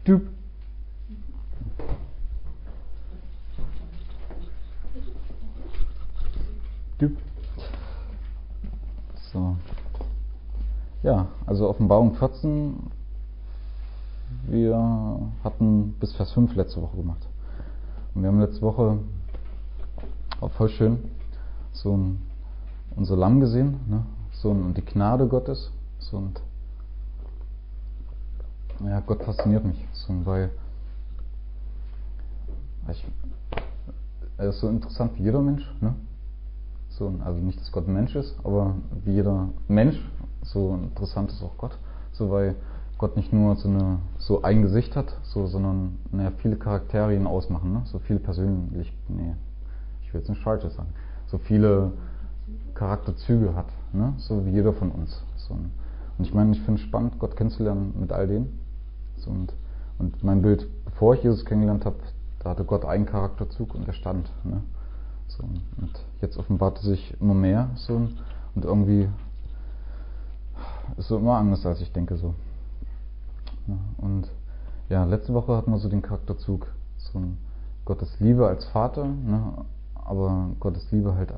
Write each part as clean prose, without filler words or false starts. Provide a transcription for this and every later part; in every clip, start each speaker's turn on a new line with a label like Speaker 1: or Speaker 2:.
Speaker 1: Düb. Düb. So. Ja, also Offenbarung 14. Wir hatten bis Vers 5 letzte Woche gemacht. Und wir haben letzte Woche auch voll schön so unser Lamm gesehen, ne? So und die Gnade Gottes. So und ja, Gott fasziniert mich, so, weil er ist so interessant wie jeder Mensch, ne? So, also nicht, dass Gott ein Mensch ist, aber wie jeder Mensch, so interessant ist auch Gott, so weil Gott nicht nur so ein Gesicht hat, so, sondern viele Charaktere ihn ausmachen, ne? So viele ich will jetzt nicht Falsches sagen, so viele Charakterzüge hat, ne? So wie jeder von uns. So. Und ich meine, ich finde es spannend, Gott kennenzulernen mit all denen. So, und mein Bild, bevor ich Jesus kennengelernt habe, da hatte Gott einen Charakterzug und der stand. Ne? So, und jetzt offenbart er sich immer mehr so, und irgendwie ist so immer anders, als ich denke. So. Ja, und ja, letzte Woche hatten wir so den Charakterzug, so Gottes Liebe als Vater, ne? Aber Gottes Liebe halt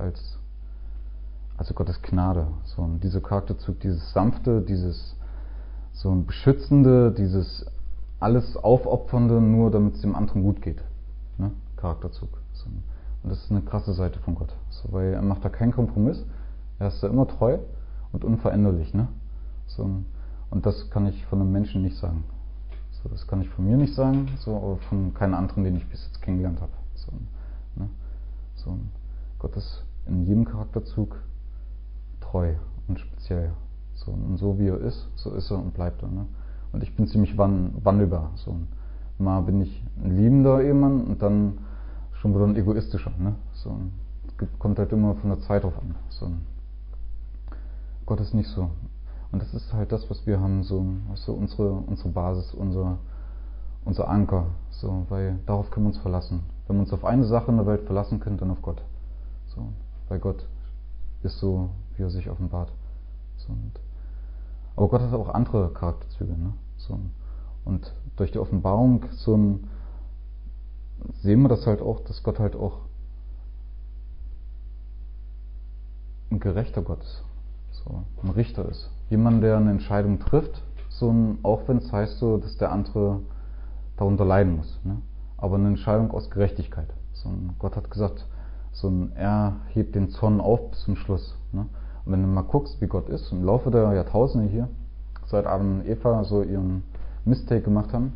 Speaker 1: also Gottes Gnade. So, und dieser Charakterzug, dieses Sanfte, dieses so ein Beschützende, dieses alles Aufopfernde, nur damit es dem anderen gut geht. Ne? Charakterzug. So. Und das ist eine krasse Seite von Gott. So, weil er macht da keinen Kompromiss. Er ist da immer treu und unveränderlich. Ne? So, und das kann ich von einem Menschen nicht sagen. So, das kann ich von mir nicht sagen, so, aber von keinem anderen, den ich bis jetzt kennengelernt habe. So, ne? So, Gott ist in jedem Charakterzug treu und speziell. So, und so wie er ist, so ist er und bleibt er. Ne? Und ich bin ziemlich wandelbar. So. Mal bin ich ein liebender Ehemann und dann schon wieder ein egoistischer. Ne? So. Kommt halt immer von der Zeit drauf an. So. Gott ist nicht so. Und das ist halt das, was wir haben, so unsere Basis, unser Anker. So, weil darauf können wir uns verlassen. Wenn wir uns auf eine Sache in der Welt verlassen können, dann auf Gott. So, weil Gott ist so, wie er sich offenbart. So, aber Gott hat auch andere Charakterzüge. Ne? So, und durch die Offenbarung sehen wir das halt auch, dass Gott halt auch ein gerechter Gott ist. So, ein Richter ist. Jemand, der eine Entscheidung trifft, auch wenn es heißt so, dass der andere darunter leiden muss. Ne? Aber eine Entscheidung aus Gerechtigkeit. So, Gott hat gesagt, er hebt den Zorn auf bis zum Schluss. Ne? Und wenn du mal guckst, wie Gott ist, im Laufe der Jahrtausende hier, seit Adam und Eva so ihren Mistake gemacht haben,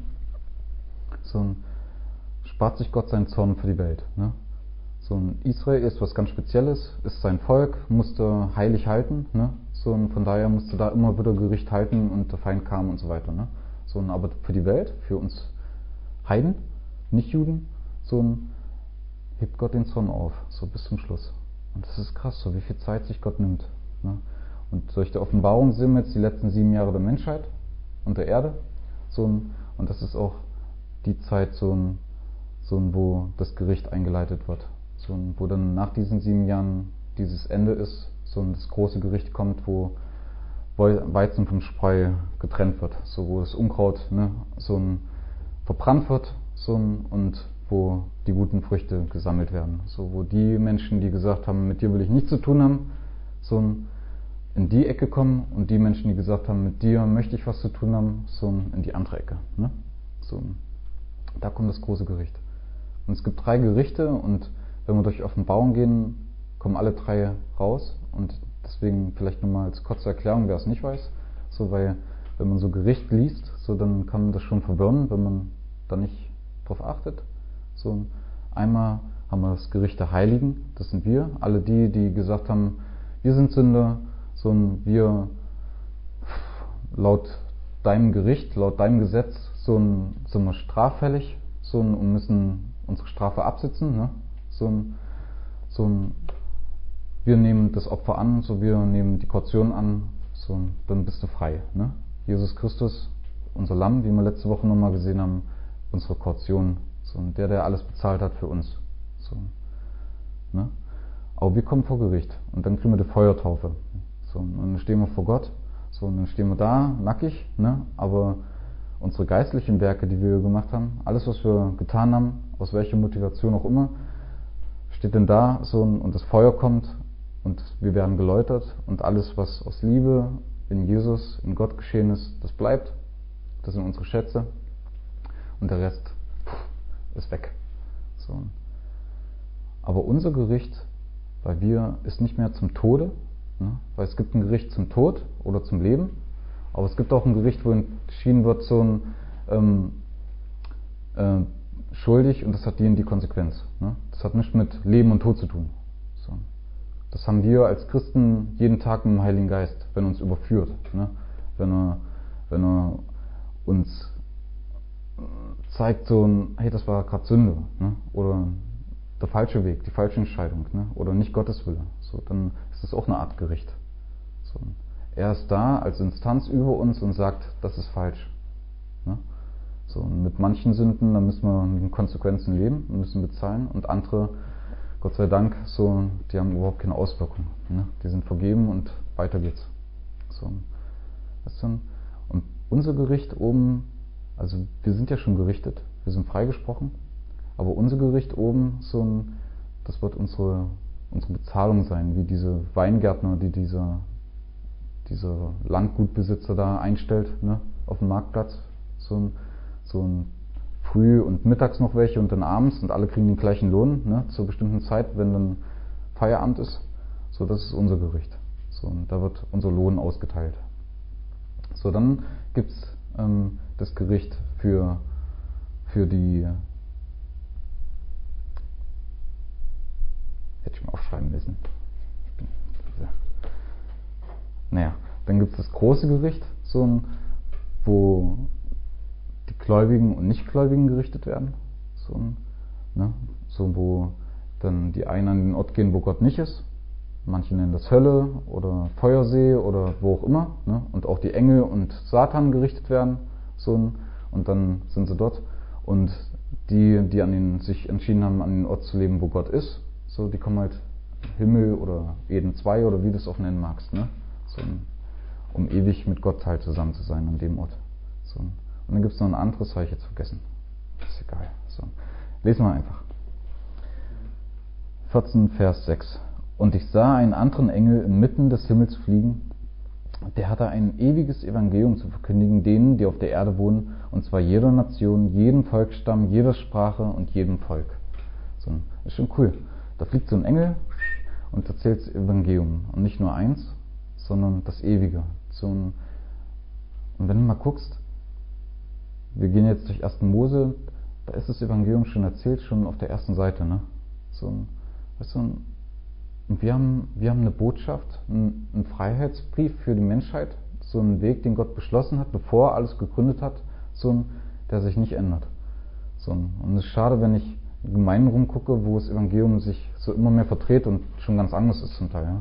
Speaker 1: spart sich Gott seinen Zorn für die Welt. Ne? Israel ist was ganz Spezielles, ist sein Volk, musste heilig halten. Ne? Und von daher musste da immer wieder Gericht halten und der Feind kam und so weiter. Ne? Aber für die Welt, für uns Heiden, Nicht-Juden, hebt Gott den Zorn auf, so bis zum Schluss. Und das ist krass, so wie viel Zeit sich Gott nimmt. Ne? Und durch die Offenbarung sehen wir jetzt die letzten 7 Jahre der Menschheit und der Erde. Und das ist auch die Zeit, wo das Gericht eingeleitet wird. Wo dann nach diesen 7 Jahren dieses Ende ist, das große Gericht kommt, wo Weizen vom Spreu getrennt wird. Wo das Unkraut verbrannt wird und wo die guten Früchte gesammelt werden. Wo die Menschen, die gesagt haben, mit dir will ich nichts zu tun haben, in die Ecke kommen und die Menschen, die gesagt haben, mit dir möchte ich was zu tun haben, in die andere Ecke. Ne? Da kommt das große Gericht. Und es gibt 3 Gerichte und wenn wir durch Offenbarung gehen, kommen alle 3 raus. Und deswegen vielleicht nochmal als kurze Erklärung, wer es nicht weiß. Weil wenn man so Gericht liest, dann kann man das schon verwirren, wenn man da nicht drauf achtet. Einmal haben wir das Gericht der Heiligen, das sind wir. Alle die gesagt haben, wir sind Sünder, wir laut deinem Gericht, laut deinem Gesetz, sind wir straffällig, und müssen unsere Strafe absitzen. Ne? Wir nehmen das Opfer an, wir nehmen die Kaution an, dann bist du frei. Ne? Jesus Christus, unser Lamm, wie wir letzte Woche nochmal gesehen haben, unsere Kaution, der alles bezahlt hat für uns. Ne? Aber wir kommen vor Gericht und dann kriegen wir die Feuertaufe. Und dann stehen wir vor Gott, und dann stehen wir da, nackig, ne? Aber unsere geistlichen Werke, die wir gemacht haben, alles, was wir getan haben, aus welcher Motivation auch immer, steht denn da so und das Feuer kommt und wir werden geläutert und alles, was aus Liebe in Jesus, in Gott geschehen ist, das bleibt. Das sind unsere Schätze und der Rest ist weg. So. Aber unser Gericht, ist nicht mehr zum Tode, ne? Weil es gibt ein Gericht zum Tod oder zum Leben, aber es gibt auch ein Gericht, wo entschieden wird, so ein schuldig und das hat die Konsequenz. Ne? Das hat nichts mit Leben und Tod zu tun. So. Das haben wir als Christen jeden Tag mit dem Heiligen Geist, wenn er uns überführt. Ne? Wenn er uns zeigt hey, das war gerade Sünde, ne? Oder der falsche Weg, die falsche Entscheidung, ne? Oder nicht Gottes Wille. So, dann ist das auch eine Art Gericht. So, er ist da als Instanz über uns und sagt, das ist falsch. Ne? So, und mit manchen Sünden, da müssen wir mit den Konsequenzen leben, müssen bezahlen und andere, Gott sei Dank, die haben überhaupt keine Auswirkungen. Ne? Die sind vergeben und weiter geht's. So, und unser Gericht oben, also wir sind ja schon gerichtet, wir sind freigesprochen, aber unser Gericht oben, das wird unsere Bezahlung sein, wie diese Weingärtner, die dieser Landgutbesitzer da einstellt, ne, auf dem Marktplatz, so ein früh und mittags noch welche und dann abends und alle kriegen den gleichen Lohn, ne, zur bestimmten Zeit, wenn dann Feierabend ist. So, das ist unser Gericht. So, und da wird unser Lohn ausgeteilt. So, dann gibt's das Gericht für die, hätte ich mal aufschreiben müssen. Dann gibt es das große Gericht, wo die Gläubigen und Nichtgläubigen gerichtet werden. Wo dann die einen an den Ort gehen, wo Gott nicht ist. Manche nennen das Hölle oder Feuersee oder wo auch immer. Ne? Und auch die Engel und Satan gerichtet werden. Und dann sind sie dort. Und die sich entschieden haben, an den Ort zu leben, wo Gott ist, die kommen halt Himmel oder Eden 2 oder wie du es auch nennen magst. Ne? Um ewig mit Gott halt zusammen zu sein an dem Ort. Und dann gibt es noch ein anderes, habe ich jetzt vergessen. Ist egal. Lesen wir einfach. 14, Vers 6. Und ich sah einen anderen Engel inmitten des Himmels fliegen, der hatte ein ewiges Evangelium zu verkündigen denen, die auf der Erde wohnen, und zwar jeder Nation, jedem Volksstamm, jeder Sprache und jedem Volk. Ist schon cool. Da fliegt so ein Engel und erzählt das Evangelium. Und nicht nur eins, sondern das Ewige. Und wenn du mal guckst, wir gehen jetzt durch 1. Mose, da ist das Evangelium schon erzählt, schon auf der ersten Seite. Ne? Und wir haben eine Botschaft, einen Freiheitsbrief für die Menschheit, so einen Weg, den Gott beschlossen hat, bevor er alles gegründet hat, der sich nicht ändert. Und es ist schade, wenn ich in Gemeinden rumgucke, wo das Evangelium sich so immer mehr verdreht und schon ganz anders ist zum Teil. Ja?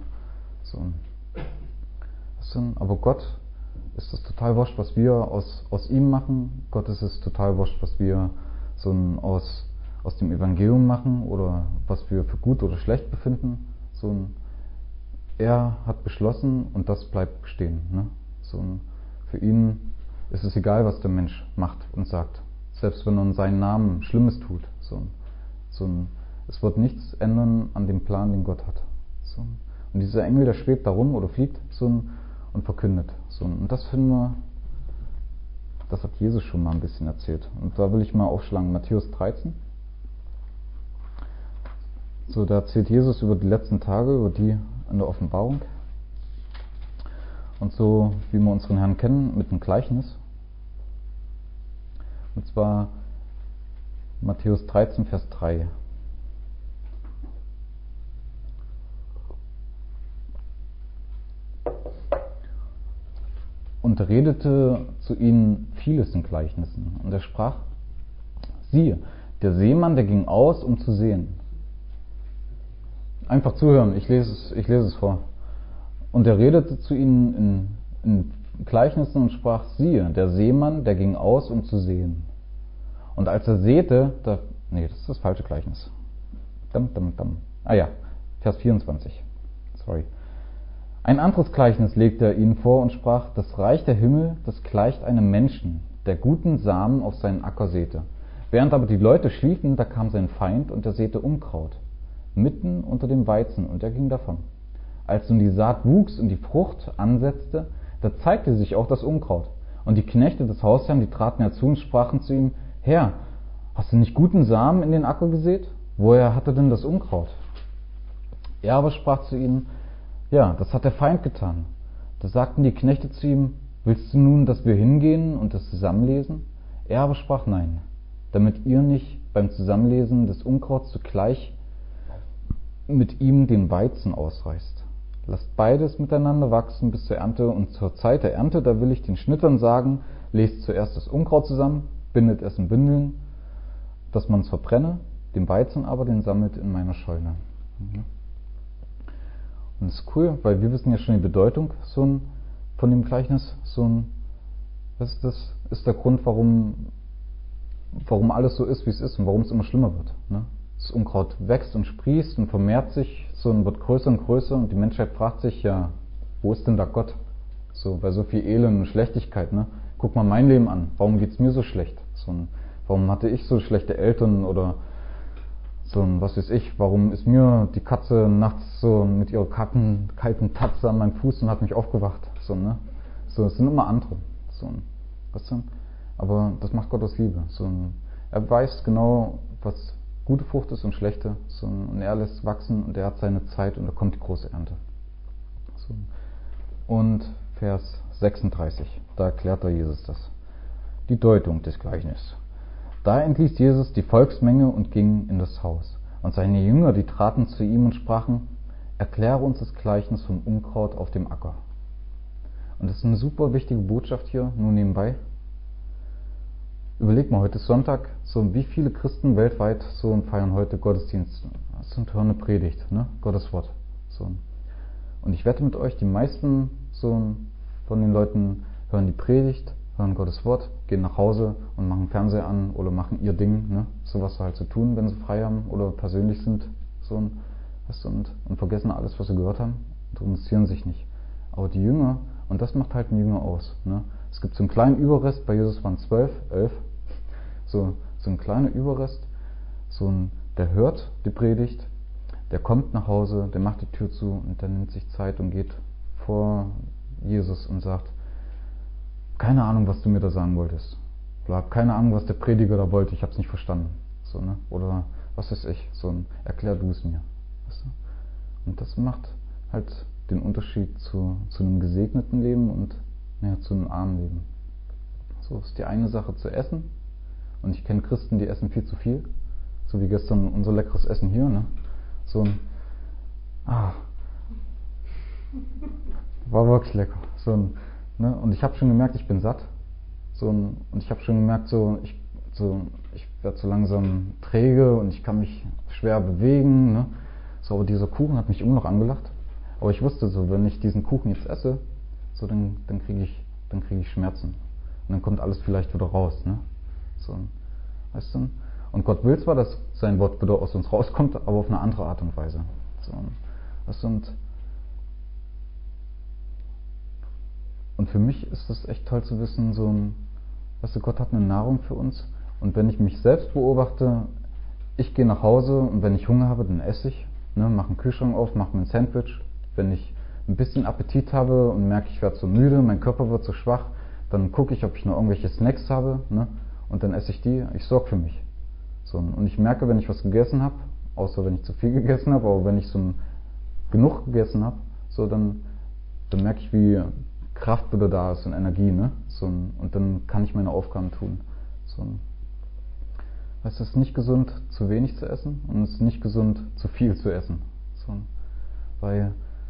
Speaker 1: Aber Gott ist es total wurscht, was wir aus ihm machen. Gott ist es total wurscht, was wir aus dem Evangelium machen oder was wir für gut oder schlecht befinden. Er hat beschlossen und das bleibt bestehen. Ne? Für ihn ist es egal, was der Mensch macht und sagt. Selbst wenn er in seinen Namen Schlimmes tut. Es wird nichts ändern an dem Plan, den Gott hat. Und dieser Engel, der schwebt da rum oder fliegt und verkündet. Und das finden wir, das hat Jesus schon mal ein bisschen erzählt. Und da will ich mal aufschlagen, Matthäus 13. Da erzählt Jesus über die letzten Tage, über die in der Offenbarung. Und so, wie wir unseren Herrn kennen, mit einem Gleichnis. Und zwar Matthäus 13, Vers 3. Und er redete zu ihnen vieles in Gleichnissen. Und er sprach, siehe, der Seemann, der ging aus, um zu sehen. Einfach zuhören, ich lese es vor. Und er redete zu ihnen in Gleichnissen und sprach, siehe, der Seemann, der ging aus, um zu sehen. Und als er säte, das ist das falsche Gleichnis. Vers 24. Sorry. Ein anderes Gleichnis legte er ihnen vor und sprach, das Reich der Himmel, das gleicht einem Menschen, der guten Samen auf seinen Acker säte. Während aber die Leute schliefen, da kam sein Feind und er säte Unkraut mitten unter dem Weizen und er ging davon. Als nun die Saat wuchs und die Frucht ansetzte, da zeigte sich auch das Unkraut. Und die Knechte des Hausherrn, die traten herzu und sprachen zu ihm: Herr, hast du nicht guten Samen in den Acker gesät? Woher hatte denn das Unkraut? Er aber sprach zu ihnen: Ja, das hat der Feind getan. Da sagten die Knechte zu ihm: Willst du nun, dass wir hingehen und das zusammenlesen? Er aber sprach: Nein, damit ihr nicht beim Zusammenlesen des Unkrauts zugleich mit ihm den Weizen ausreißt. Lasst beides miteinander wachsen bis zur Ernte, und zur Zeit der Ernte, da will ich den Schnittern sagen: Lest zuerst das Unkraut zusammen, bindet es in Bündeln, dass man es verbrenne, den Weizen aber, den sammelt in meiner Scheune. Und das ist cool, weil wir wissen ja schon die Bedeutung von dem Gleichnis. Das ist der Grund, warum alles so ist, wie es ist und warum es immer schlimmer wird. Ne? Das Unkraut wächst und sprießt und vermehrt sich, wird größer und größer, und die Menschheit fragt sich, ja, wo ist denn da Gott? Bei so viel Elend und Schlechtigkeit. Ne? Guck mal mein Leben an, warum geht's mir so schlecht? Warum hatte ich so schlechte Eltern oder was weiß ich, warum ist mir die Katze nachts mit ihrer kalten Tatze an meinem Fuß und hat mich aufgewacht? Es sind immer andere. Weißt du? Aber das macht Gott aus Liebe. Er weiß genau, was gute Frucht ist und schlechte. Und er lässt wachsen und er hat seine Zeit und da kommt die große Ernte. Und Vers 36, da erklärt er Jesus das. Die Deutung des Gleichnisses. Da entließ Jesus die Volksmenge und ging in das Haus. Und seine Jünger, die traten zu ihm und sprachen: Erkläre uns das Gleichnis vom Unkraut auf dem Acker. Und das ist eine super wichtige Botschaft hier, nur nebenbei. Überleg mal, heute ist Sonntag, wie viele Christen weltweit feiern heute Gottesdienst und hören eine Predigt, ne? Gottes Wort. Und ich wette mit euch, die meisten von den Leuten hören die Predigt, hören Gottes Wort, gehen nach Hause und machen Fernseher an oder machen ihr Ding, ne? Was sie halt so tun, wenn sie frei haben oder persönlich sind, und vergessen alles, was sie gehört haben, interessieren sich nicht. Aber die Jünger, und das macht halt einen Jünger aus, ne? Es gibt so einen kleinen Überrest, bei Jesus waren 11, so ein kleiner Überrest, der hört die Predigt, der kommt nach Hause, der macht die Tür zu und der nimmt sich Zeit und geht vor Jesus und sagt: Keine Ahnung, was du mir da sagen wolltest. Oder hab keine Ahnung, was der Prediger da wollte, ich hab's nicht verstanden. Ne? Oder was weiß ich, erklär du es mir. Weißt du? Und das macht halt den Unterschied zu einem gesegneten Leben und zu einem armen Leben. Ist die eine Sache zu essen. Und ich kenne Christen, die essen viel zu viel. So wie gestern unser leckeres Essen hier. Ne? War wirklich lecker. Ne? Und ich habe schon gemerkt, ich bin satt. Und ich habe schon gemerkt, ich werde so langsam träge und ich kann mich schwer bewegen. Ne? Aber dieser Kuchen hat mich immer noch angelacht. Aber ich wusste wenn ich diesen Kuchen jetzt esse, dann kriege ich Schmerzen. Und dann kommt alles vielleicht wieder raus. Ne? Weißt du? Und Gott will zwar, dass sein Wort wieder aus uns rauskommt, aber auf eine andere Art und Weise. Weißt du? Und für mich ist es echt toll zu wissen, weißt du, Gott hat eine Nahrung für uns. Und wenn ich mich selbst beobachte, ich gehe nach Hause und wenn ich Hunger habe, dann esse ich. Ne, mache einen Kühlschrank auf, mache mir ein Sandwich. Wenn ich ein bisschen Appetit habe und merke, ich werde so müde, mein Körper wird so schwach, dann gucke ich, ob ich noch irgendwelche Snacks habe, ne, und dann esse ich die. Ich sorge für mich. Und ich merke, wenn ich was gegessen habe, außer wenn ich zu viel gegessen habe, aber wenn ich genug gegessen habe, dann merke ich, wie Kraft wieder da ist und Energie, ne? Und dann kann ich meine Aufgaben tun. Es ist nicht gesund, zu wenig zu essen, und es ist nicht gesund, zu viel zu essen. Weil,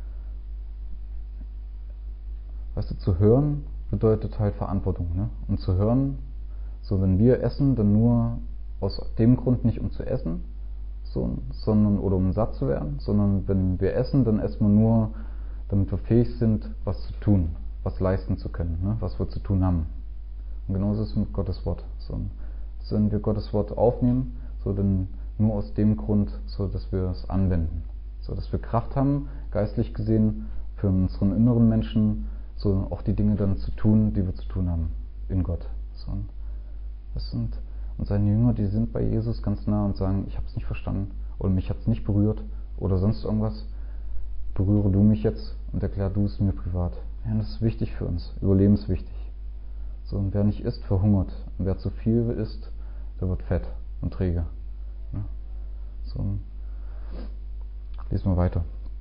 Speaker 1: weißt du, zu hören bedeutet halt Verantwortung, ne? Und zu hören, wenn wir essen, dann nur aus dem Grund nicht, um zu essen, sondern oder um satt zu werden, sondern wenn wir essen, dann essen wir nur, damit wir fähig sind, was zu tun, was leisten zu können, ne? Was wir zu tun haben. Und genauso ist es mit Gottes Wort. Wenn wir Gottes Wort aufnehmen, dann nur aus dem Grund, dass wir es anwenden. Dass wir Kraft haben, geistlich gesehen, für unseren inneren Menschen, auch die Dinge dann zu tun, die wir zu tun haben in Gott. So, und seine Jünger, die sind bei Jesus ganz nah und sagen, ich habe es nicht verstanden oder mich hat es nicht berührt oder sonst irgendwas. Berühre du mich jetzt und erklär du es mir privat. Ja, das ist wichtig für uns, überlebenswichtig. So, und wer nicht isst, verhungert. Und wer zu viel isst, der wird fett und träge. Ja. So, lesen wir weiter.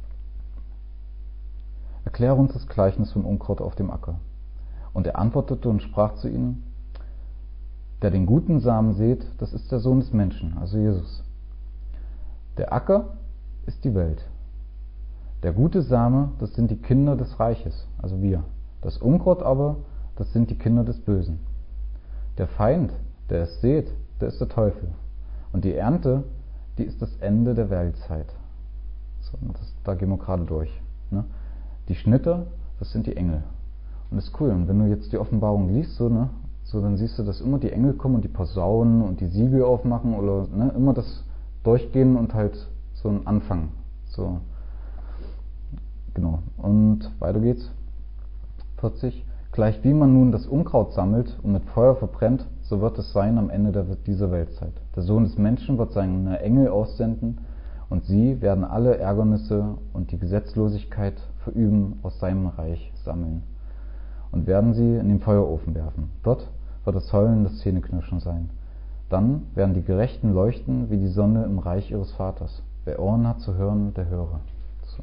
Speaker 1: Erkläre uns das Gleichnis vom Unkraut auf dem Acker. Und er antwortete und sprach zu ihnen, der den guten Samen sät, das ist der Sohn des Menschen, also Jesus. Der Acker ist die Welt. Der gute Same, das sind die Kinder des Reiches, also wir. Das Unkraut aber, das sind die Kinder des Bösen. Der Feind, der es sät, der ist der Teufel. Und die Ernte, die ist das Ende der Weltzeit. So, da gehen wir gerade durch. Ne? Die Schnitter, das sind die Engel. Und das ist cool. Und wenn du jetzt die Offenbarung liest, dann siehst du, dass immer die Engel kommen und die Posaunen und die Siegel aufmachen oder immer das Durchgehen und halt so ein Anfang. So. Genau. Und weiter geht's. 40. Gleich wie man nun das Unkraut sammelt und mit Feuer verbrennt, so wird es sein am Ende dieser Weltzeit. Der Sohn des Menschen wird seine Engel aussenden und sie werden alle Ärgernisse und die Gesetzlosigkeit verüben aus seinem Reich sammeln und werden sie in den Feuerofen werfen. Dort wird das Heulen, das Zähneknirschen sein. Dann werden die Gerechten leuchten wie die Sonne im Reich ihres Vaters. Wer Ohren hat zu hören, der höre. So.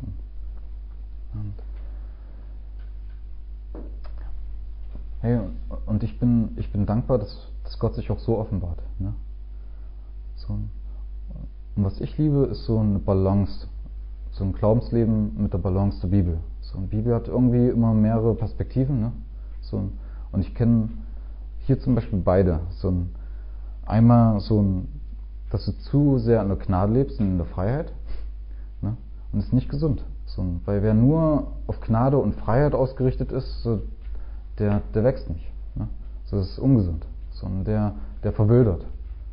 Speaker 1: Hey, und ich bin dankbar, dass Gott sich auch so offenbart. Ne? So. Und was ich liebe, ist so eine Balance, so ein Glaubensleben mit der Balance der Bibel. So eine Bibel hat irgendwie immer mehrere Perspektiven. Ne? Und ich kenne hier zum Beispiel beide. Einmal dass du zu sehr in der Gnade lebst und in der Freiheit. Ne? Und das ist nicht gesund. Weil wer nur auf Gnade und Freiheit ausgerichtet ist, der wächst nicht. Ne? Das ist ungesund. Der verwildert.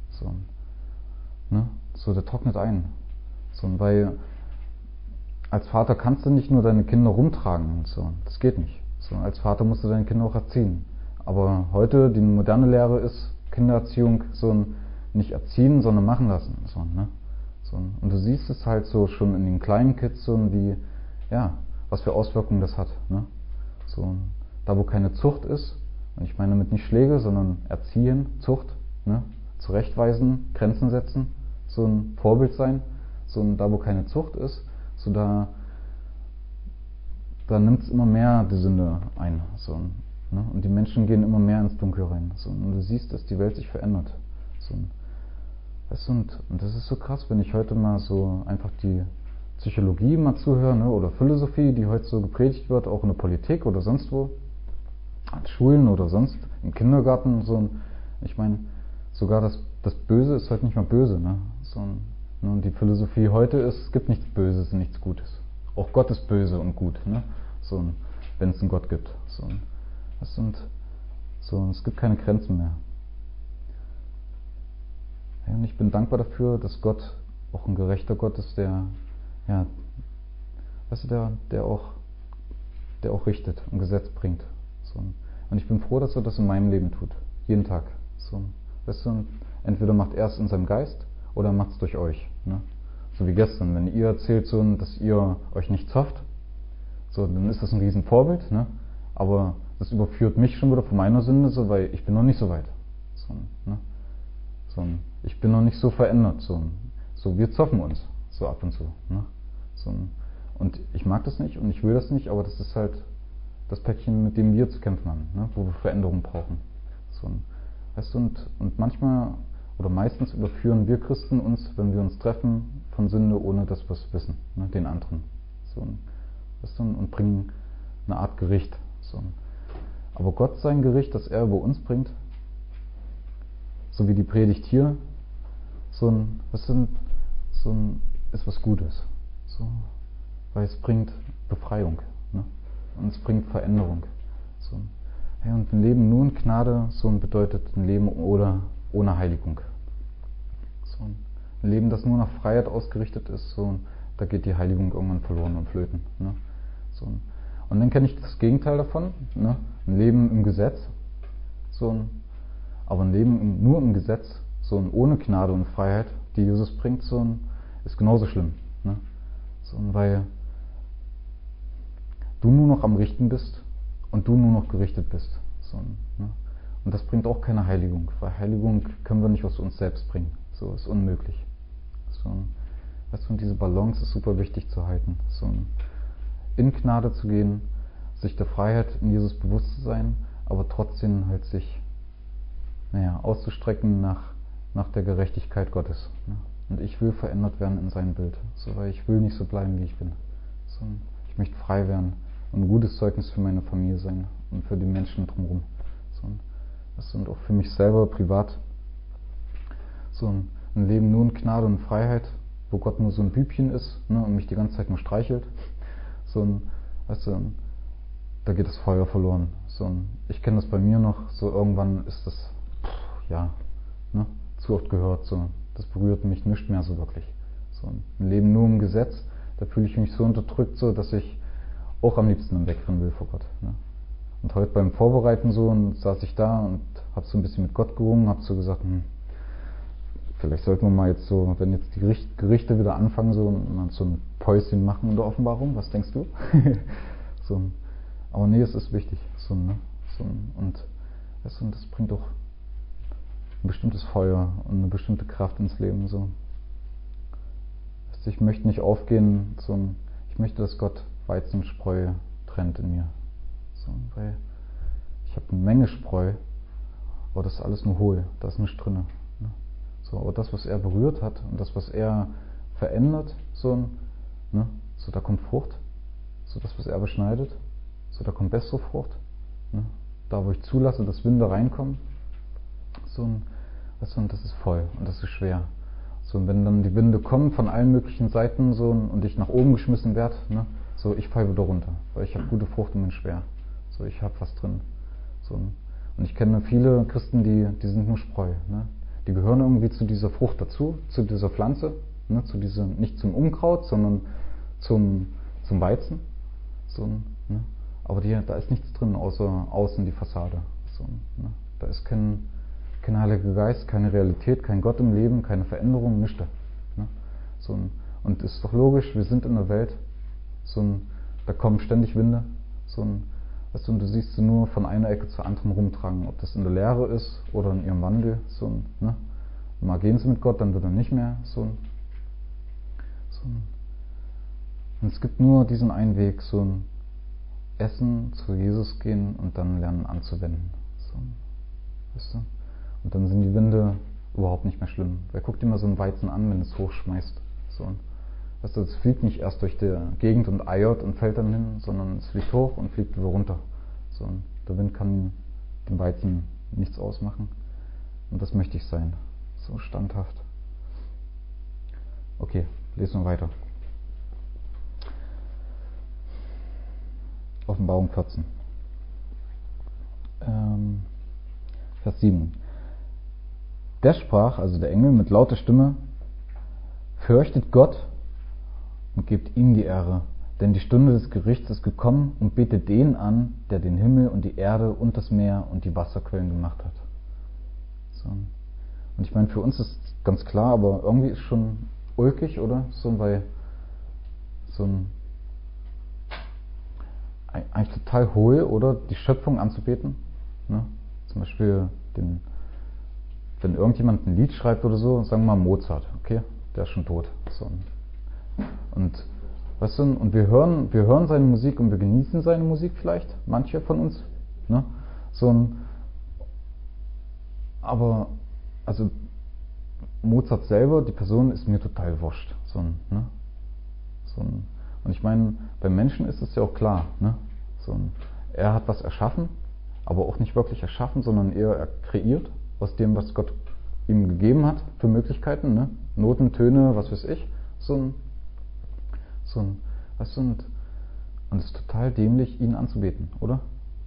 Speaker 1: Der trocknet ein. Weil als Vater kannst du nicht nur deine Kinder rumtragen. Das geht nicht. Als Vater musst du deine Kinder auch erziehen. Aber heute, die moderne Lehre ist Kindererziehung nicht erziehen, sondern machen lassen. Und du siehst es halt so schon in den kleinen Kids, was für Auswirkungen das hat. Ne? Da wo keine Zucht ist, und ich meine damit nicht Schläge, sondern Erziehen, Zucht, ne? Zurechtweisen, Grenzen setzen, so ein Vorbild sein, da wo keine Zucht ist, da nimmt es immer mehr die Sünde ein. Ne? Und die Menschen gehen immer mehr ins Dunkel rein. Und du siehst, dass die Welt sich verändert. Und das ist so krass, wenn ich heute mal so einfach die Psychologie mal zuhöre, ne? Oder Philosophie, die heute so gepredigt wird, auch in der Politik oder sonst wo, an Schulen oder sonst, im Kindergarten. Ich meine, sogar das Böse ist heute nicht mehr böse. Ne? Und die Philosophie heute ist, es gibt nichts Böses und nichts Gutes. Auch Gott ist böse und gut, ne? Wenn es einen Gott gibt. Es gibt keine Grenzen mehr. Ja, und ich bin dankbar dafür, dass Gott auch ein gerechter Gott ist, der auch richtet und Gesetz bringt. Und ich bin froh, dass er das in meinem Leben tut. Jeden Tag. Entweder macht er es in seinem Geist oder macht es durch euch. Ne? So wie gestern, wenn ihr erzählt, dass ihr euch nicht zofft, dann ist das ein Riesenvorbild. Ne? Aber das überführt mich schon wieder von meiner Sünde, weil ich bin noch nicht so weit. Ich bin noch nicht so verändert. Wir zoffen uns so ab und zu. Ne? Und ich mag das nicht und ich will das nicht, aber das ist halt das Päckchen, mit dem wir zu kämpfen haben, ne? Wo wir Veränderungen brauchen. Und manchmal oder meistens überführen wir Christen uns, wenn wir uns treffen, von Sünde, ohne dass wir es wissen, ne? Den anderen. Und bringen eine Art Gericht. Aber Gott sein Gericht, das er über uns bringt, so wie die Predigt hier, ist was Gutes. Weil es bringt Befreiung. Ne? Und es bringt Veränderung. Und ein Leben nur in Gnade, bedeutet ein Leben ohne Heiligung. Ein Leben, das nur nach Freiheit ausgerichtet ist, da geht die Heiligung irgendwann verloren und flöten. Ne? Und dann kenne ich das Gegenteil davon, ne? Ein Leben im Gesetz. Aber ein Leben nur im Gesetz, so ein ohne Gnade und Freiheit, die Jesus bringt, so ein, ist genauso schlimm. Ne? So ein, weil du nur noch am Richten bist und du nur noch gerichtet bist. So ein, ne? Und das bringt auch keine Heiligung, weil Heiligung können wir nicht aus uns selbst bringen. So ist unmöglich. So ein, weißt du, und diese Balance ist super wichtig zu halten. So ein, in Gnade zu gehen, sich der Freiheit in Jesus bewusst zu sein, aber trotzdem halt sich auszustrecken nach der Gerechtigkeit Gottes. Ne? Und ich will verändert werden in sein Bild, so, weil ich will nicht so bleiben, wie ich bin. So, ich möchte frei werden und ein gutes Zeugnis für meine Familie sein und für die Menschen drumherum. So, das sind auch für mich selber privat so ein Leben nur in Gnade und Freiheit, wo Gott nur so ein Bübchen ist, ne, und mich die ganze Zeit nur streichelt. So ein, weißt du, da geht das Feuer verloren. So, ich kenne das bei mir noch, so irgendwann ist das, zu oft gehört, so, das berührt mich nicht mehr so wirklich. So, ein Leben nur im Gesetz, da fühle ich mich so unterdrückt, so, dass ich auch am liebsten dann wegrennen will vor Gott. Ne? Und heute beim Vorbereiten so, und saß ich da und habe so ein bisschen mit Gott gerungen, habe so gesagt, vielleicht sollten wir mal jetzt so, wenn jetzt die Gerichte wieder anfangen, so ein Päuschen machen in der Offenbarung, was denkst du? Aber nee, es ist wichtig. Und das bringt auch ein bestimmtes Feuer und eine bestimmte Kraft ins Leben. So. Ich möchte nicht aufgehen, ich möchte, dass Gott Weizen und Spreu trennt in mir. So, weil ich habe eine Menge Spreu, aber das ist alles nur hohl, da ist nichts drin. Ne? So, aber das, was er berührt hat und das, was er verändert, da kommt Frucht. So das, was er beschneidet, so da kommt bessere Frucht. Ne? Da, wo ich zulasse, dass Winde reinkommen, und das ist voll und das ist schwer. So, und wenn dann die Winde kommen von allen möglichen Seiten und ich nach oben geschmissen werde, ne, so ich falle wieder runter, weil ich habe gute Frucht und bin schwer. So, ich habe was drin. So, und ich kenne viele Christen, die sind nur Spreu. Ne? Die gehören irgendwie zu dieser Frucht dazu, zu dieser Pflanze, ne, nicht zum Unkraut, sondern zum Weizen. So, ne? Aber da ist nichts drin, außer außen die Fassade. So, ne? Da ist kein Heiliger Geist, keine Realität, kein Gott im Leben, keine Veränderung, nichts. Ne? Und ist doch logisch, wir sind in der Welt, da kommen ständig Winde, weißt du, und du siehst sie nur von einer Ecke zur anderen rumtragen, ob das in der Lehre ist oder in ihrem Wandel. Ne? Mal gehen sie mit Gott, dann wieder nicht mehr. Und es gibt nur diesen einen Weg, Essen, zu Jesus gehen und dann lernen anzuwenden. Weißt du? Und dann sind die Winde überhaupt nicht mehr schlimm. Wer guckt dir mal so einen Weizen an, wenn es hochschmeißt? Weißt du, es fliegt nicht erst durch die Gegend und eiert und fällt dann hin, sondern es fliegt hoch und fliegt wieder runter. Und der Wind kann dem Weizen nichts ausmachen. Und das möchte ich sein. So standhaft. Okay, lesen wir weiter. Offenbarung 14. Vers 7. Der sprach, also der Engel, mit lauter Stimme: Fürchtet Gott und gebt ihm die Ehre, denn die Stunde des Gerichts ist gekommen, und betet den an, der den Himmel und die Erde und das Meer und die Wasserquellen gemacht hat. Und ich meine, für uns ist ganz klar, aber irgendwie ist schon ulkig, oder? Weil eigentlich total hohl, oder? Die Schöpfung anzubeten. Ne? Zum Beispiel wenn irgendjemand ein Lied schreibt oder so, sagen wir mal Mozart, okay? Der ist schon tot. Und weißt du, und wir hören seine Musik und wir genießen seine Musik vielleicht, manche von uns, ne? Aber also Mozart selber, die Person ist mir total wurscht, ne? Und ich meine, beim Menschen ist es ja auch klar, ne? Er hat was erschaffen, aber auch nicht wirklich erschaffen, sondern eher er kreiert aus dem, was Gott ihm gegeben hat für Möglichkeiten, ne? Noten, Töne, was weiß ich, weißt du, und es ist total dämlich, ihn anzubeten, oder?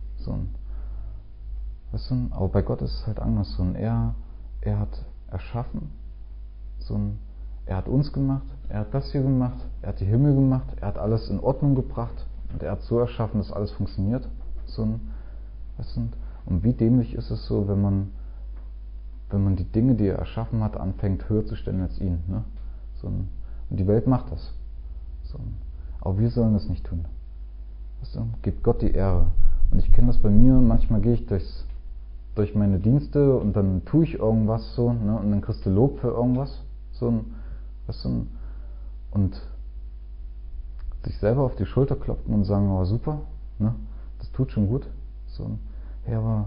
Speaker 1: Weißt du, aber bei Gott ist es halt anders. Er hat erschaffen, er hat uns gemacht, er hat das hier gemacht, er hat die Himmel gemacht, er hat alles in Ordnung gebracht und er hat so erschaffen, dass alles funktioniert. Weißt du, und wie dämlich ist es so, wenn man wenn man die Dinge, die er erschaffen hat, anfängt höher zu stellen als ihn. Ne? Und die Welt macht das. Aber wir sollen das nicht tun. Gebt Gott die Ehre. Und ich kenne das bei mir, manchmal gehe ich durch meine Dienste und dann tue ich irgendwas so, ne? Und dann kriegst du Lob für irgendwas. Und sich selber auf die Schulter klopfen und sagen, oh super, ne? Das tut schon gut. Hey, aber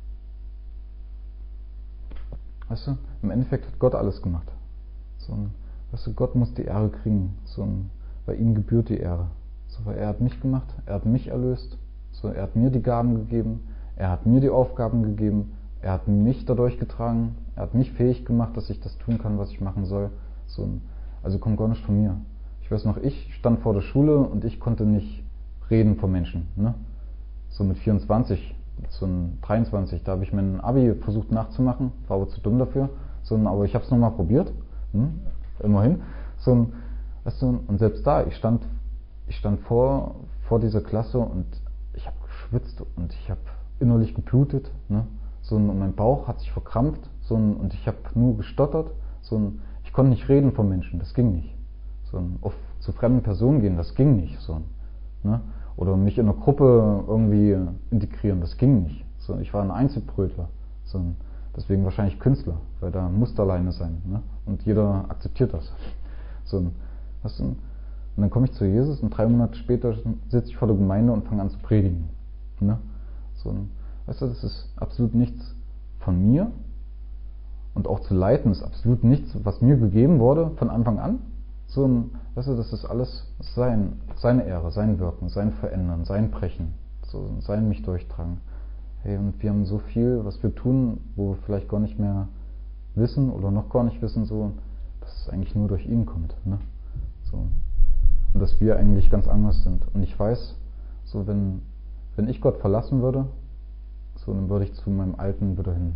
Speaker 1: im Endeffekt hat Gott alles gemacht. Gott muss die Ehre kriegen. Weil ihm gebührt die Ehre. Weil er hat mich gemacht, er hat mich erlöst, er hat mir die Gaben gegeben, er hat mir die Aufgaben gegeben, er hat mich dadurch getragen, er hat mich fähig gemacht, dass ich das tun kann, was ich machen soll. Also kommt gar nicht von mir. Ich weiß noch, ich stand vor der Schule und ich konnte nicht reden vor Menschen. Ne? Mit 24, 23, da habe ich mein Abi versucht nachzumachen, war aber zu dumm dafür. Aber ich habe es nochmal probiert, immerhin. Und selbst da, ich stand vor dieser Klasse und ich habe geschwitzt und ich habe innerlich geblutet. Ne? Und mein Bauch hat sich verkrampft und ich habe nur gestottert. Ich konnte nicht reden vor Menschen, das ging nicht. Zu fremden Personen gehen, das ging nicht. Ne? Oder mich in einer Gruppe irgendwie integrieren, das ging nicht. Ich war ein Einzelbrötler. Deswegen wahrscheinlich Künstler, weil da muss da alleine sein. Ne? Und jeder akzeptiert das. Und dann komme ich zu Jesus und 3 Monate später sitze ich vor der Gemeinde und fange an zu predigen. Ne? Das ist absolut nichts von mir. Und auch zu leiten ist absolut nichts, was mir gegeben wurde von Anfang an. Das ist alles seine Ehre, sein Wirken, sein Verändern, sein Brechen, sein mich durchtragen. Hey, und wir haben so viel, was wir tun, wo wir vielleicht gar nicht mehr wissen oder noch gar nicht wissen, dass es eigentlich nur durch ihn kommt. Ne? Und dass wir eigentlich ganz anders sind. Und ich weiß, wenn ich Gott verlassen würde, dann würde ich zu meinem Alten wieder hin.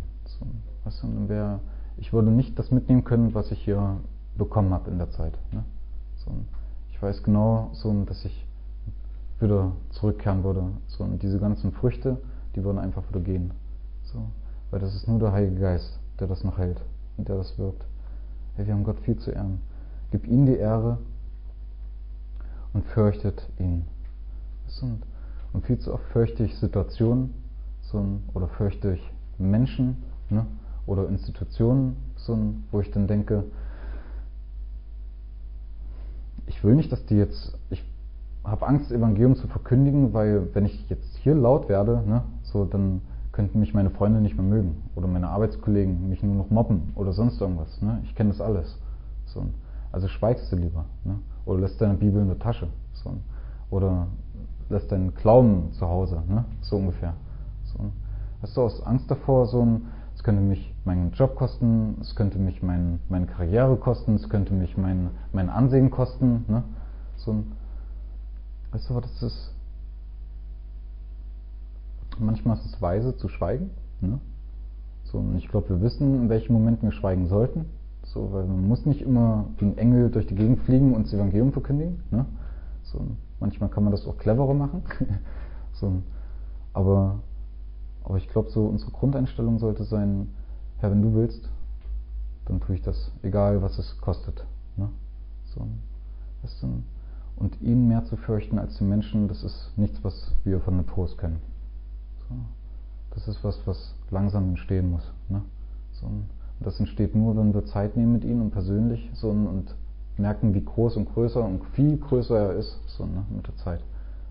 Speaker 1: Ich würde nicht das mitnehmen können, was ich hier bekommen habe in der Zeit. Ne? Ich weiß genau, dass ich wieder zurückkehren würde. Und diese ganzen Früchte, die würden einfach wieder gehen. Weil das ist nur der Heilige Geist, der das noch hält und der das wirkt. Hey, wir haben Gott viel zu ehren. Gib ihm die Ehre und fürchtet ihn. Und viel zu oft fürchte ich Situationen oder fürchte ich Menschen, ne? Oder Institutionen, wo ich dann denke, ich will nicht, dass die jetzt, ich habe Angst, das Evangelium zu verkündigen, weil wenn ich jetzt hier laut werde, ne, dann könnten mich meine Freunde nicht mehr mögen oder meine Arbeitskollegen mich nur noch mobben oder sonst irgendwas. Ne? Ich kenne das alles. Also schweigst du lieber. Ne? Oder lässt deine Bibel in der Tasche. Oder lässt deinen Glauben zu Hause. Ne? So ungefähr. Hast du aus Angst davor, es könnte mich meinen Job kosten, es könnte mich meine Karriere kosten, es könnte mich mein Ansehen kosten. Ne? Weißt du, das ist manchmal ist es weise zu schweigen. Ne? Und ich glaube, wir wissen, in welchen Momenten wir schweigen sollten. Weil man muss nicht immer wie ein Engel durch die Gegend fliegen und das Evangelium verkündigen. Ne? Manchmal kann man das auch cleverer machen. Aber ich glaube, unsere Grundeinstellung sollte sein, Herr, wenn du willst, dann tue ich das, egal was es kostet. Ne? Und ihn mehr zu fürchten als den Menschen, das ist nichts, was wir von Natur aus können. Das ist was langsam entstehen muss. Ne? Und das entsteht nur, wenn wir Zeit nehmen mit ihm und persönlich und merken, wie groß und größer und viel größer er ist mit der Zeit.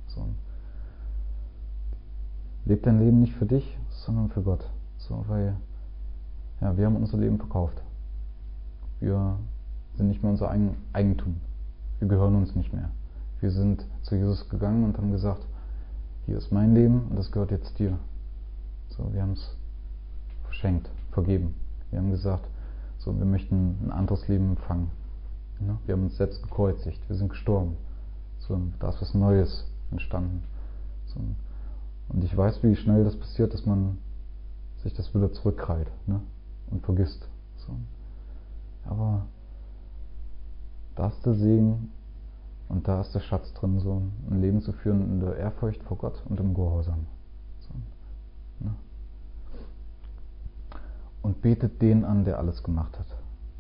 Speaker 1: Leb dein Leben nicht für dich, sondern für Gott. Weil wir haben unser Leben verkauft. Wir sind nicht mehr unser Eigentum. Wir gehören uns nicht mehr. Wir sind zu Jesus gegangen und haben gesagt, hier ist mein Leben und das gehört jetzt dir. Wir haben es verschenkt, vergeben. Wir haben gesagt, wir möchten ein anderes Leben empfangen. Wir haben uns selbst gekreuzigt, wir sind gestorben. Da ist was Neues entstanden. Und ich weiß, wie schnell das passiert, dass man sich das wieder zurückkrallt, ne? Und vergisst. Aber da ist der Segen und da ist der Schatz drin, ein Leben zu führen in der Ehrfurcht vor Gott und im Gehorsam. Ne? und betet den an, der alles gemacht hat.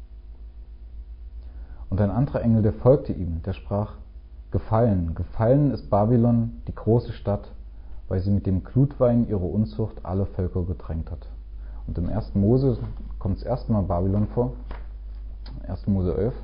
Speaker 1: Und ein anderer Engel, der folgte ihm, der sprach: Gefallen, gefallen ist Babylon, die große Stadt, weil sie mit dem Glutwein ihrer Unzucht alle Völker getränkt hat. Und im 1. Mose kommt das erste Mal Babylon vor, 1. Mose 11.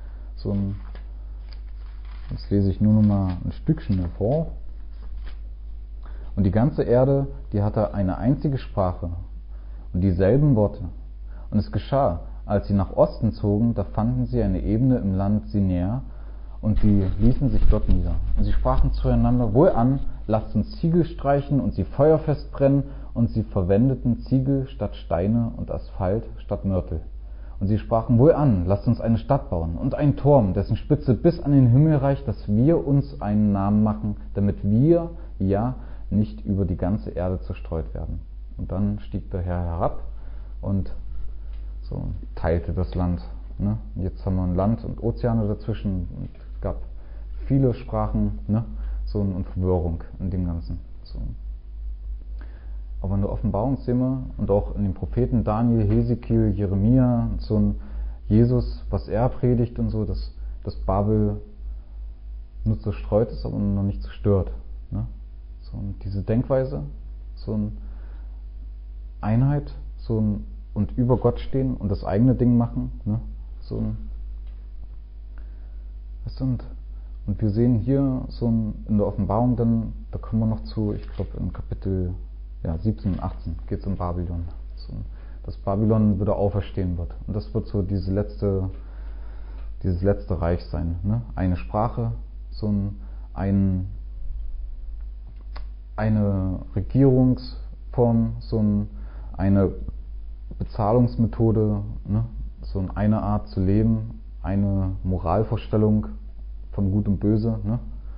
Speaker 1: Jetzt lese ich nur noch mal ein Stückchen davor. Und die ganze Erde, die hatte eine einzige Sprache und dieselben Worte. Und es geschah, als sie nach Osten zogen, da fanden sie eine Ebene im Land Sinär, und sie ließen sich dort nieder. Und sie sprachen zueinander: Wohlan, lasst uns Ziegel streichen und sie feuerfest brennen. Und sie verwendeten Ziegel statt Steine und Asphalt statt Mörtel. Und sie sprachen: Wohlan, lasst uns eine Stadt bauen und einen Turm, dessen Spitze bis an den Himmel reicht, dass wir uns einen Namen machen, damit wir ja nicht über die ganze Erde zerstreut werden. Und dann stieg der Herr herab und teilte das Land. Ne? Jetzt haben wir ein Land und Ozeane dazwischen. Und es gab viele Sprachen, ne? Und Verwirrung in dem Ganzen. Aber in der Offenbarung sehen wir, und auch in den Propheten Daniel, Hesekiel, Jeremia, Jesus, was er predigt und so, dass Babel nur zerstreut ist, aber noch nicht zerstört. Ne? Und diese Denkweise, Einheit, und über Gott stehen und das eigene Ding machen. Ne? Und wir sehen hier in der Offenbarung dann, da kommen wir noch zu, ich glaube in Kapitel 17 und 18 geht es um Babylon. Dass Babylon wieder auferstehen wird. Und das wird dieses letzte Reich sein. Ne? Eine Sprache, eine Regierungsform, eine Bezahlungsmethode, ne? Eine Art zu leben, eine Moralvorstellung von Gut und Böse. Ne?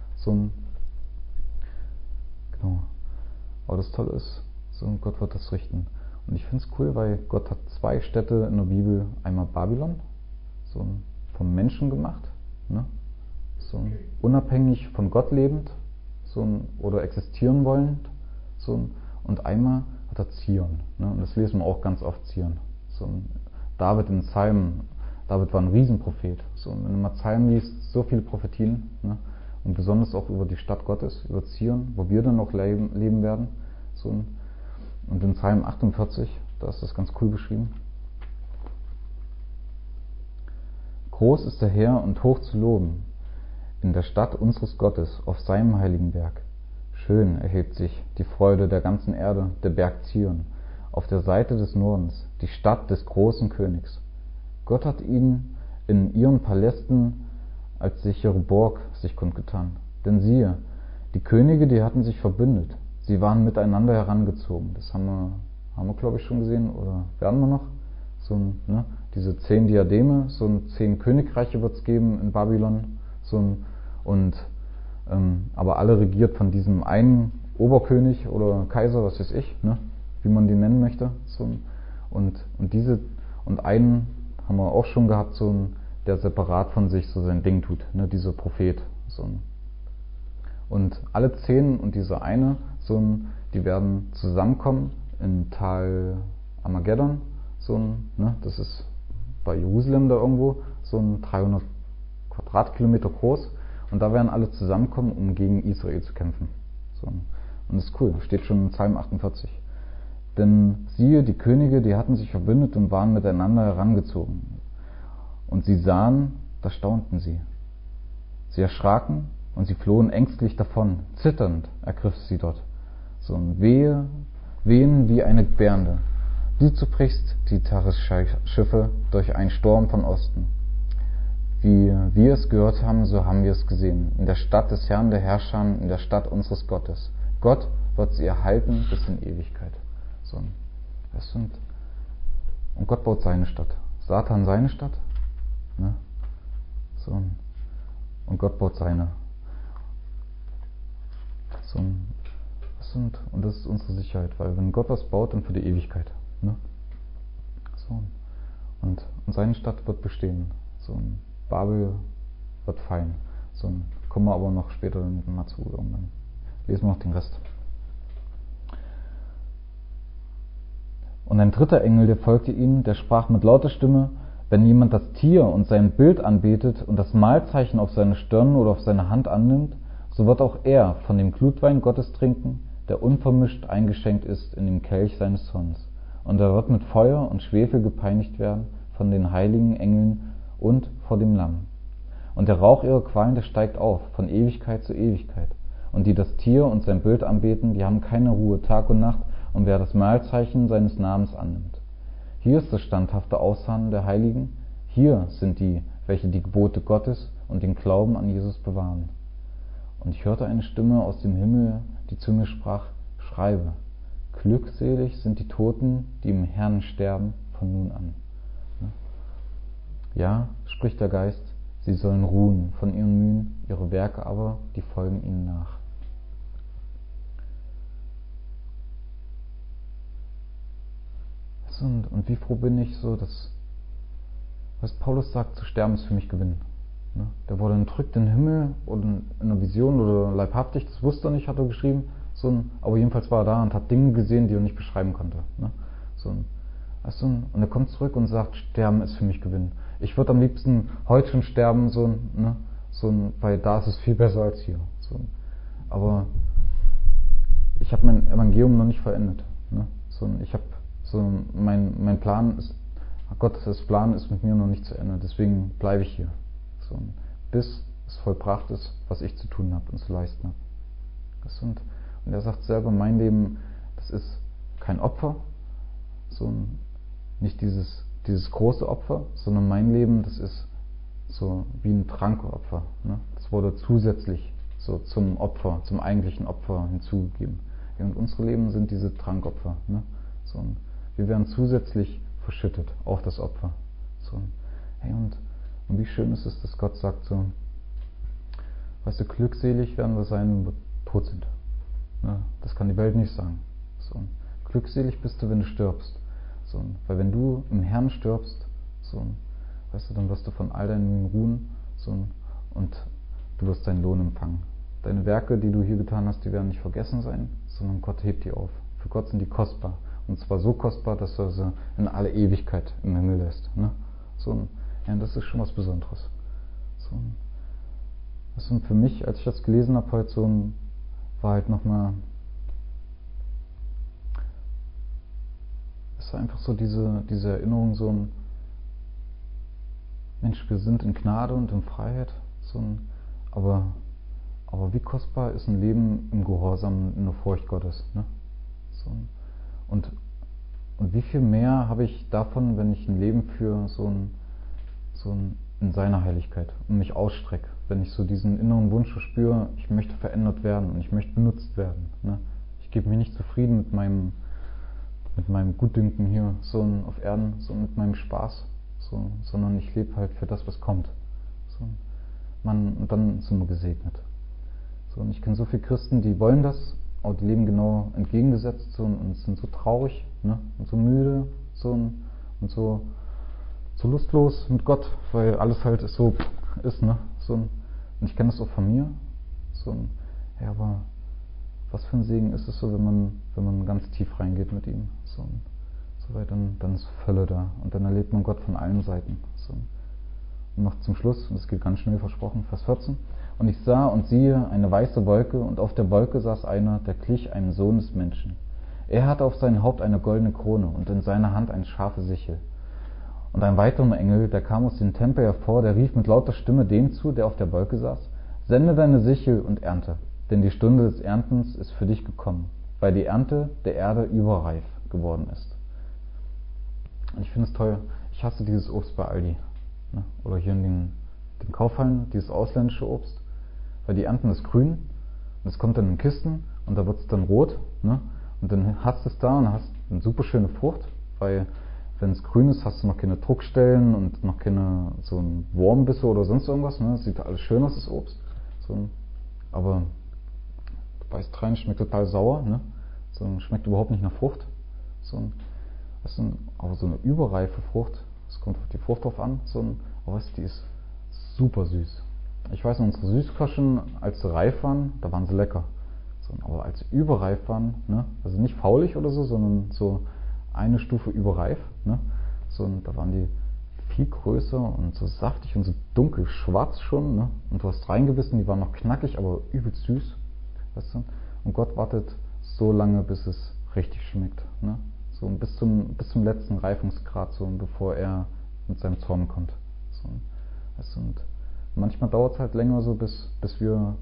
Speaker 1: Genau. Aber das Tolle ist, Gott wird das richten. Und ich finde es cool, weil Gott hat 2 Städte in der Bibel, einmal Babylon, vom Menschen gemacht, ne? Unabhängig von Gott lebend, oder existieren wollend, und einmal hat er Zion, ne? Und das lesen wir auch ganz oft, Zion. David in Psalmen, David war ein Riesenprophet. Wenn du mal Psalmen liest, so viele Prophetien, ne? Und besonders auch über die Stadt Gottes, über Zion, wo wir dann noch leben werden. Und in Psalm 48, da ist das ganz cool beschrieben. Groß ist der Herr und hoch zu loben in der Stadt unseres Gottes, auf seinem heiligen Berg. Schön erhebt sich die Freude der ganzen Erde, der Berg Zion, auf der Seite des Nordens, die Stadt des großen Königs. Gott hat ihnen in ihren Palästen als sichere Burg sich kundgetan. Denn siehe, die Könige, die hatten sich verbündet. Sie waren miteinander herangezogen. Das haben wir glaube ich schon gesehen, oder werden wir noch? Diese 10 Diademe, 10 Königreiche wird es geben in Babylon. Aber alle regiert von diesem einen Oberkönig oder Kaiser, was weiß ich, ne? Wie man die nennen möchte. Und einen haben wir auch schon gehabt, der separat von sich sein Ding tut, ne? Dieser Prophet. Und alle 10 und dieser eine, die werden zusammenkommen im Tal Armageddon. Ne? Das ist bei Jerusalem da irgendwo, 300 Quadratkilometer groß. Und da werden alle zusammenkommen, um gegen Israel zu kämpfen. Und das ist cool, steht schon in Psalm 48. Denn siehe, die Könige, die hatten sich verbündet und waren miteinander herangezogen. Und sie sahen, da staunten sie. Sie erschraken und sie flohen ängstlich davon. Zitternd ergriff sie dort. Wehen wie eine Gebärende. Du zerbrichst die Tarisschiffe durch einen Sturm von Osten. Wie wir es gehört haben, so haben wir es gesehen. In der Stadt des Herrn der Herrscher, in der Stadt unseres Gottes. Gott wird sie erhalten bis in Ewigkeit. Und Gott baut seine Stadt. Satan seine Stadt. Ne? Und Gott baut seine. Und das ist unsere Sicherheit, weil wenn Gott was baut, dann für die Ewigkeit. Ne? Und seine Stadt wird bestehen. Babel wird fallen. Kommen wir aber noch später mal zu. Irgendwann. Lesen wir noch den Rest. Und ein dritter Engel, der folgte ihnen, der sprach mit lauter Stimme: Wenn jemand das Tier und sein Bild anbetet und das Mahlzeichen auf seine Stirn oder auf seine Hand annimmt, so wird auch er von dem Glutwein Gottes trinken, der unvermischt eingeschenkt ist in dem Kelch seines Zorns. Und er wird mit Feuer und Schwefel gepeinigt werden von den heiligen Engeln und vor dem Lamm. Und der Rauch ihrer Qualen, der steigt auf von Ewigkeit zu Ewigkeit. Und die das Tier und sein Bild anbeten, die haben keine Ruhe Tag und Nacht, und wer das Mahlzeichen seines Namens annimmt. Hier ist das standhafte Ausharren der Heiligen, hier sind die, welche die Gebote Gottes und den Glauben an Jesus bewahren. Und ich hörte eine Stimme aus dem Himmel, die zu mir sprach: Schreibe, glückselig sind die Toten, die im Herrn sterben, von nun an. Ja, spricht der Geist, sie sollen ruhen von ihren Mühen, ihre Werke aber, die folgen ihnen nach. Und wie froh bin ich so, dass, was Paulus sagt, zu sterben ist für mich Gewinn. Der wurde entrückt in den Himmel oder in einer Vision oder leibhaftig, das wusste er nicht, hat er geschrieben. Aber jedenfalls war er da und hat Dinge gesehen, die er nicht beschreiben konnte. Und er kommt zurück und sagt, Sterben ist für mich Gewinn. Ich würde am liebsten heute schon sterben, weil da ist es viel besser als hier. Aber ich habe mein Evangelium noch nicht vollendet. Ich habe mein Plan ist, Gottes Plan ist mit mir noch nicht zu Ende, deswegen bleibe ich hier. Bis es vollbracht ist, was ich zu tun habe und zu leisten habe. Und er sagt selber, mein Leben, das ist kein Opfer, nicht dieses große Opfer, sondern mein Leben, das ist so wie ein Trankopfer. Das wurde zusätzlich so zum Opfer, zum eigentlichen Opfer hinzugegeben. Und unsere Leben sind diese Trankopfer. Wir werden zusätzlich verschüttet auf das Opfer. Und wie schön ist es, dass Gott sagt weißt du, glückselig werden wir sein, wenn wir tot sind. Das kann die Welt nicht sagen. Glückselig bist du, wenn du stirbst. Weil wenn du im Herrn stirbst, weißt du, dann wirst du von all deinen Mühen ruhen und du wirst deinen Lohn empfangen. Deine Werke, die du hier getan hast, die werden nicht vergessen sein, sondern Gott hebt die auf. Für Gott sind die kostbar. Und zwar so kostbar, dass er sie in alle Ewigkeit im Himmel lässt. Das ist schon was Besonderes. Und für mich, als ich das gelesen habe heute, war halt nochmal, es war einfach so diese Erinnerung, Mensch, wir sind in Gnade und in Freiheit, aber wie kostbar ist ein Leben im Gehorsam, in der Furcht Gottes. Und wie viel mehr habe ich davon, wenn ich ein Leben führe, in seiner Heiligkeit und mich ausstrecke, wenn ich so diesen inneren Wunsch verspüre, ich möchte verändert werden und ich möchte benutzt werden. Ich gebe mich nicht zufrieden mit meinem Gutdünken hier auf Erden, mit meinem Spaß, sondern ich lebe halt für das, was kommt. Und dann sind wir gesegnet. Und ich kenne so viele Christen, die wollen das, aber die leben genau entgegengesetzt und sind so traurig und so müde und so lustlos mit Gott, weil alles halt so ist. Und ich kenne das auch von mir. Aber was für ein Segen ist es wenn man ganz tief reingeht mit ihm. Dann ist Fülle da und dann erlebt man Gott von allen Seiten. Und noch zum Schluss, und das geht ganz schnell versprochen, Vers 14. Und ich sah und siehe eine weiße Wolke, und auf der Wolke saß einer, der glich einem Sohn des Menschen. Er hatte auf seinem Haupt eine goldene Krone und in seiner Hand eine scharfe Sichel. Und ein weiterer Engel, der kam aus dem Tempel hervor, der rief mit lauter Stimme dem zu, der auf der Wolke saß: Sende deine Sichel und ernte, denn die Stunde des Erntens ist für dich gekommen, weil die Ernte der Erde überreif geworden ist. Und ich finde es toll, ich hasse dieses Obst bei Aldi. Oder hier in den Kaufhallen, dieses ausländische Obst, weil die ernten das grün und es kommt dann in Kisten und da wird es dann rot, und dann hast du es da und hast eine super schöne Frucht, weil wenn es grün ist, hast du noch keine Druckstellen und noch keine so ein Wurmbisse oder sonst irgendwas, das sieht alles schön aus, das Obst, aber du beißt rein, schmeckt total sauer, schmeckt überhaupt nicht nach Frucht, aber so eine überreife Frucht, es kommt auf die Frucht drauf an, die ist super süß. Ich weiß noch, unsere Süßkirschen, als sie reif waren, da waren sie lecker. Aber als sie überreif waren, also nicht faulig oder so, sondern so eine Stufe überreif. Ne? So, und da waren die viel größer und so saftig und so dunkel schwarz schon. Ne? Und du hast reingebissen, die waren noch knackig, aber übelst süß. Weißt du? Und Gott wartet so lange, bis es richtig schmeckt. Ne? So, bis zum letzten Reifungsgrad, so, bevor er mit seinem Zorn kommt. So, weißt du? Und manchmal dauert es halt länger so, bis wir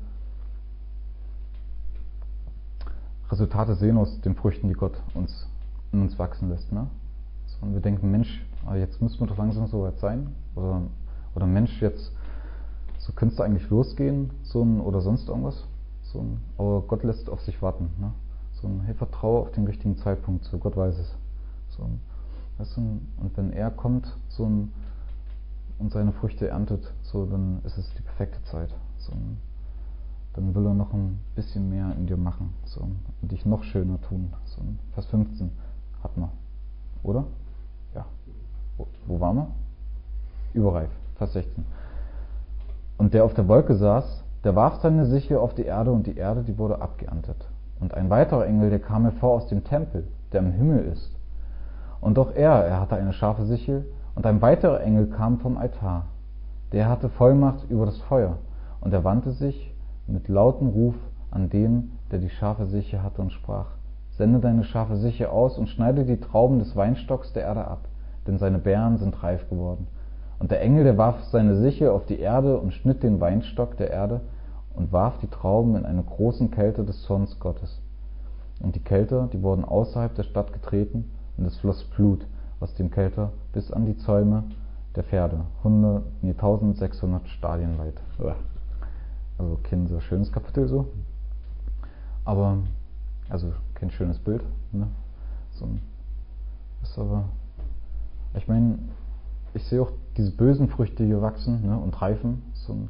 Speaker 1: Resultate sehen aus den Früchten, die Gott in uns wachsen lässt. Ne? So, und wir denken, Mensch, jetzt müssen wir doch langsam so weit sein. Oder Mensch, jetzt so könnte es eigentlich losgehen, oder sonst irgendwas. So, aber Gott lässt auf sich warten. Ne? So, hey, vertraue auf den richtigen Zeitpunkt. So, Gott weiß es. So, weißt du, und wenn er kommt und seine Früchte erntet, so, dann ist es die perfekte Zeit. So, dann will er noch ein bisschen mehr in dir machen, so, und dich noch schöner tun. So, Vers 15 hat man, oder? Ja. Wo waren wir? Überreif, Vers 16. Und der auf der Wolke saß, der warf seine Sichel auf die Erde, und die Erde, die wurde abgeerntet. Und ein weiterer Engel, der kam hervor aus dem Tempel, der im Himmel ist. Und auch er hatte eine scharfe Sichel, und ein weiterer Engel kam vom Altar. Der hatte Vollmacht über das Feuer, und er wandte sich mit lautem Ruf an den, der die scharfe Sichel hatte, und sprach: Sende deine scharfe Sichel aus und schneide die Trauben des Weinstocks der Erde ab, denn seine Beeren sind reif geworden. Und der Engel, der warf seine Sichel auf die Erde und schnitt den Weinstock der Erde und warf die Trauben in eine großen Kälte des Zorns Gottes. Und die Kelter, die wurden außerhalb der Stadt getreten, und es floss Blut aus dem Kelter bis an die Zäume der Pferde, 1600 Stadien weit. Also kein so schönes Kapitel so, aber also kein schönes Bild. Ne? So, ist aber, ich meine, ich sehe auch diese bösen Früchte hier wachsen, ne, und reifen.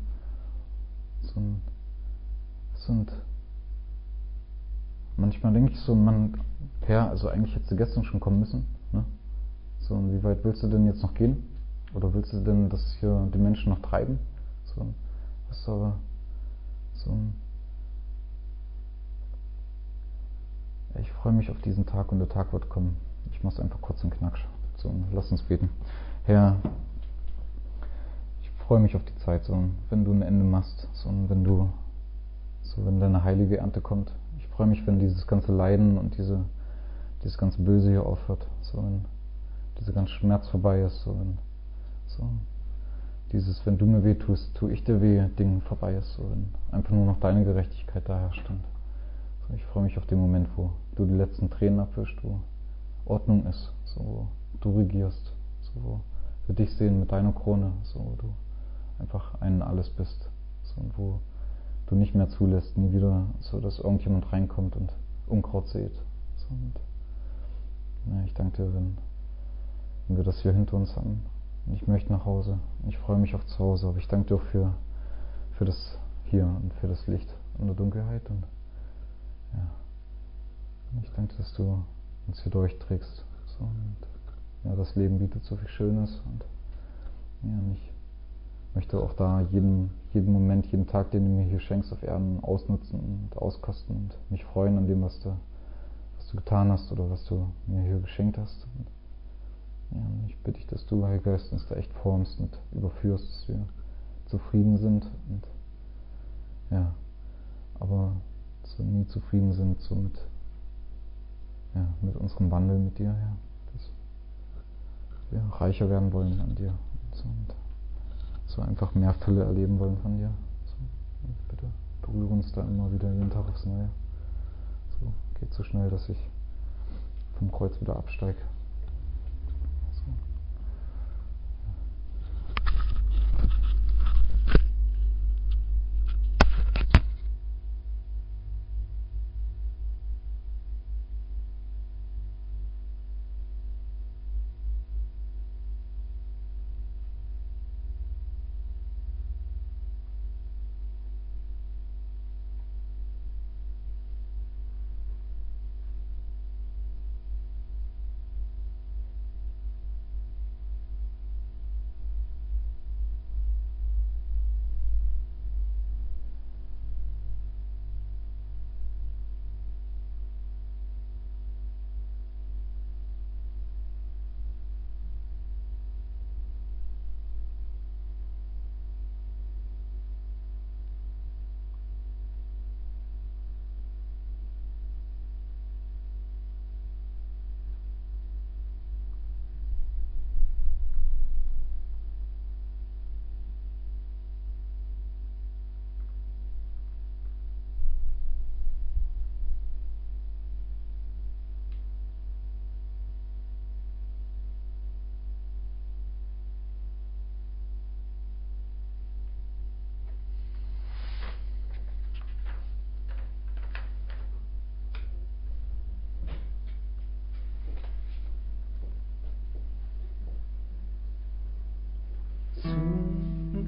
Speaker 1: Und manchmal denke ich so, Herr, also eigentlich hättest du gestern schon kommen müssen. Ne? So, und wie weit willst du denn jetzt noch gehen? Oder willst du denn, dass hier die Menschen noch treiben? So, das ist aber so. Ich freue mich auf diesen Tag, und der Tag wird kommen. Ich mache es einfach kurz und knacksch. So, lass uns beten. Herr, ich freue mich auf die Zeit, so, wenn du ein Ende machst, so, wenn deine heilige Ernte kommt. Ich freue mich, wenn dieses ganze Leiden und dieses ganze Böse hier aufhört, so, wenn dieser ganze Schmerz vorbei ist, so, wenn du mir weh tust, tue ich dir weh, Ding vorbei ist, so, wenn einfach nur noch deine Gerechtigkeit da herrscht. So, ich freue mich auf den Moment, wo du die letzten Tränen abwischst, wo Ordnung ist, so, wo du regierst, so, wo wir dich sehen mit deiner Krone, so, wo du einfach ein Alles bist, so, und wo du nicht mehr zulässt, nie wieder, so, dass irgendjemand reinkommt und Unkraut sät. So, und, ja, ich danke dir, wenn wir das hier hinter uns haben. Und ich möchte nach Hause. Ich freue mich auf zu Hause, aber ich danke dir auch für das hier und für das Licht in der Dunkelheit. Und ja, und ich danke, dass du uns hier durchträgst. So, und ja, das Leben bietet so viel Schönes. Und ja, und ich möchte auch da jeden Moment, jeden Tag, den du mir hier schenkst auf Erden, ausnutzen und auskosten und mich freuen an dem, was du getan hast oder was du mir hier geschenkt hast. Und ja, und ich bitte dich, dass du, Heiliger Geist, uns da echt formst und überführst, dass wir zufrieden sind und ja, aber so nie zufrieden sind, so mit unserem Wandel mit dir, ja, dass wir reicher werden wollen an dir und so einfach mehr Fülle erleben wollen von dir. So, und bitte berühre uns da immer wieder jeden Tag aufs Neue. So, geht so schnell, dass ich vom Kreuz wieder absteige. So.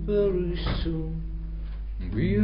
Speaker 2: very soon. We